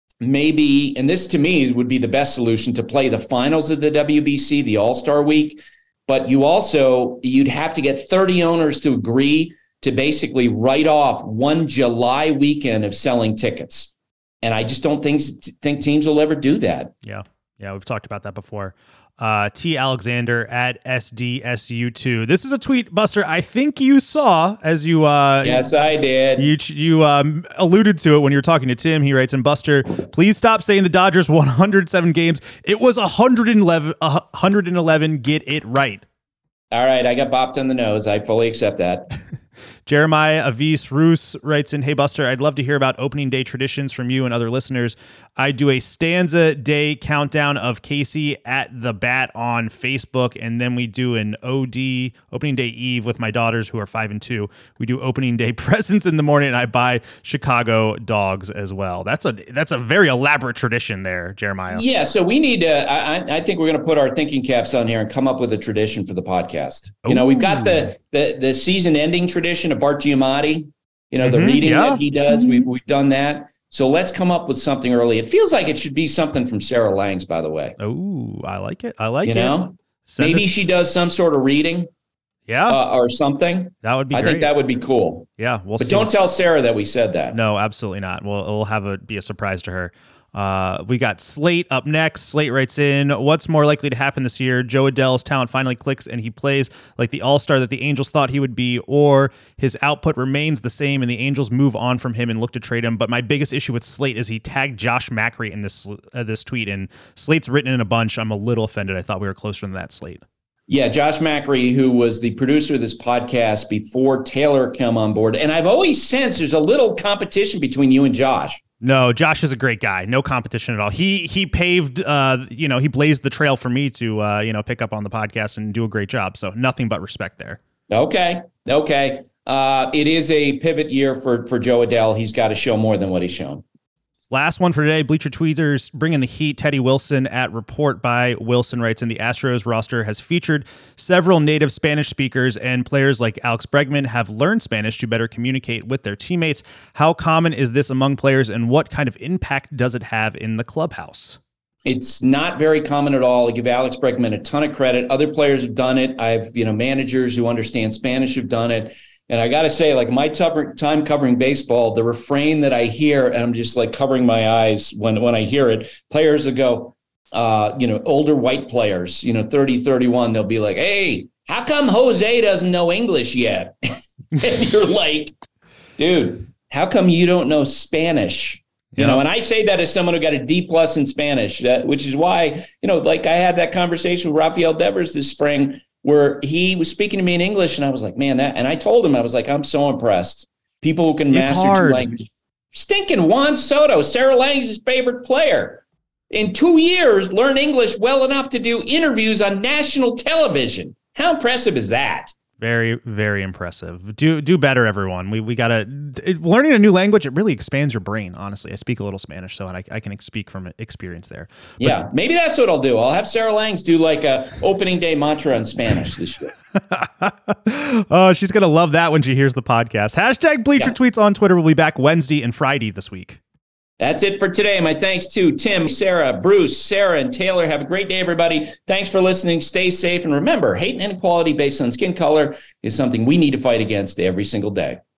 maybe, and this to me would be the best solution, to play the finals of the W B C, the All-Star Week. But you also, you'd have to get thirty owners to agree to basically write off one July weekend of selling tickets. And I just don't think think teams will ever do that. Yeah, yeah, we've talked about that before. Uh, T. Alexander at S D S U two. This is a tweet, Buster, I think you saw as you... Uh, yes, I did. You you um, alluded to it when you were talking to Tim. He writes, and Buster, please stop saying the Dodgers won one hundred seven games. It was one hundred eleven, one hundred eleven. Get it right. All right, I got bopped on the nose. I fully accept that. Jeremiah Avis Roos writes in, hey, Buster, I'd love to hear about opening day traditions from you and other listeners. I do a stanza day countdown of Casey at the bat on Facebook, and then we do an O D, opening day eve, with my daughters who are five and two. We do opening day presents in the morning, and I buy Chicago dogs as well. That's a that's a very elaborate tradition there, Jeremiah. Yeah, so we need to, I, I think we're going to put our thinking caps on here and come up with a tradition for the podcast. You Ooh. know, we've got the, the, the season ending tradition of Bart Giamatti, you know, the mm-hmm, reading yeah. that he does. We've, we've done that. So let's come up with something early. It feels like it should be something from Sarah Langs, by the way. Oh, I like it. I like you it. You know, Send maybe us- she does some sort of reading. Yeah. Uh, or something. That would be I great. think that would be cool. Yeah. We'll but see. don't tell Sarah that we said that. No, absolutely not. We'll, it'll have a, be a surprise to her. Uh, we got Slate up next. Slate writes in, what's more likely to happen this year? Joe Adell's talent finally clicks and he plays like the all-star that the Angels thought he would be, or his output remains the same and the Angels move on from him and look to trade him. But my biggest issue with Slate is he tagged Josh Macri in this uh, this tweet, and Slate's written in a bunch. I'm a little offended. I thought we were closer than that, Slate. Yeah, Josh Macri, who was the producer of this podcast before Taylor came on board. And I've always sensed there's a little competition between you and Josh. No, Josh is a great guy. No competition at all. He he paved, uh, you know, he blazed the trail for me to, uh, you know, pick up on the podcast and do a great job. So nothing but respect there. Okay, okay. Uh, it is a pivot year for for Joe Adell. He's got to show more than what he's shown. Last one for today, Bleacher Tweeters bringing the heat. Teddy Wilson at Report by Wilson writes, in the Astros roster has featured several native Spanish speakers, and players like Alex Bregman have learned Spanish to better communicate with their teammates. How common is this among players, and what kind of impact does it have in the clubhouse? It's not very common at all. I give Alex Bregman a ton of credit. Other players have done it. I've, you know, managers who understand Spanish have done it. And I got to say, like my t- time covering baseball, the refrain that I hear, and I'm just like covering my eyes when, when I hear it, players will go, uh, you know, older white players, you know, thirty, thirty-one, they'll be like, hey, how come Jose doesn't know English yet? And you're like, dude, how come you don't know Spanish? You know, and I say that as someone who got a D plus in Spanish, uh, which is why, you know, like I had that conversation with Rafael Devers this spring where he was speaking to me in English and I was like, man, that, and I told him, I was like, I'm so impressed. People who can It's master hard. two languages. Stinking Juan Soto, Sarah Langs' favorite player. In two years, learn English well enough to do interviews on national television. How impressive is that? Very, very impressive. Do do better, everyone. We we gotta it, learning a new language. It really expands your brain. Honestly, I speak a little Spanish, so I, I can speak from experience there. But, yeah, maybe that's what I'll do. I'll have Sarah Langs do like a opening day mantra in Spanish this year. Oh, she's gonna love that when she hears the podcast. Hashtag Bleacher Yeah. Tweets on Twitter. We'll be back Wednesday and Friday this week. That's it for today. My thanks to Tim, Sarah, Bruce, Sarah, and Taylor. Have a great day, everybody. Thanks for listening. Stay safe. And remember, hate and inequality based on skin color is something we need to fight against every single day.